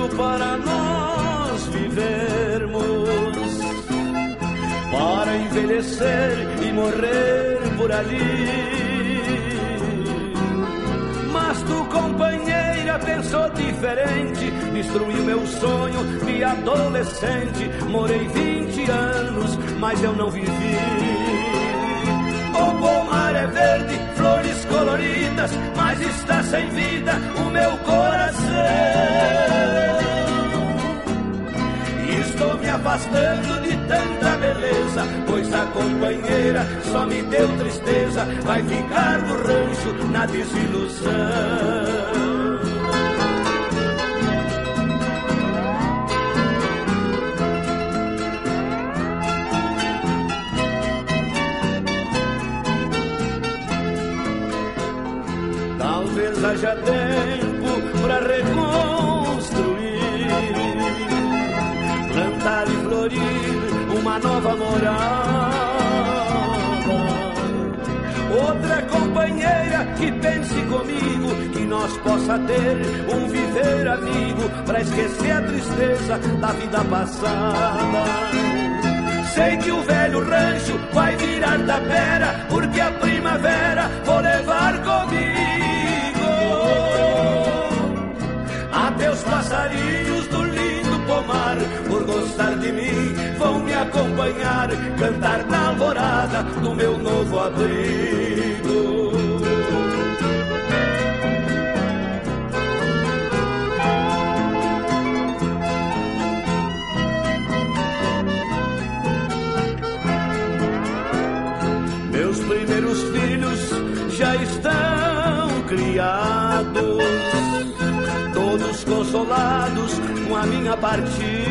mundo para nós vivermos, para envelhecer e morrer por ali. Mas tu, companheira, pensou diferente, destruiu meu sonho de adolescente. Morei 20 anos, mas eu não vivi. O pomar é verde, flores coloridas, mas está sem vida o meu coração. Estou me afastando de tanta beleza, pois a companheira só me deu tristeza. Vai ficar no rancho na desilusão. Talvez haja tempo pra reconstruir, plantar e florir uma nova morada. Outra companheira que pense comigo, que nós possa ter um viver amigo, pra esquecer a tristeza da vida passada. Sei que o velho rancho vai virar tapera, porque a primavera vou levar comigo. Até os passarinhos do lindo pomar, por gostar de mim, vão me acompanhar, cantar na alvorada do meu novo abrigo. Meus primeiros filhos já estão criados, todos consolados com a minha partida.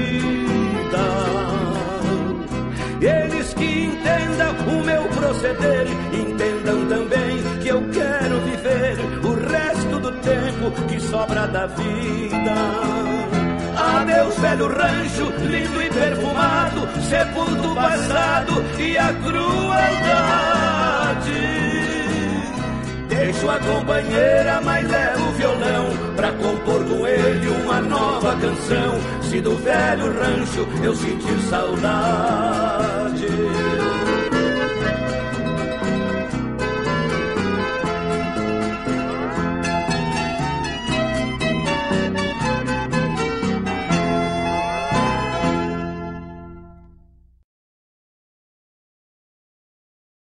Eles que entendam o meu proceder, entendam também que eu quero viver o resto do tempo que sobra da vida. Adeus, velho rancho, lindo e perfumado, sepulto passado e a crueldade. Deixo a companheira, mas levo o violão pra compor com ele uma nova canção. Se do velho rancho eu sentir saudade,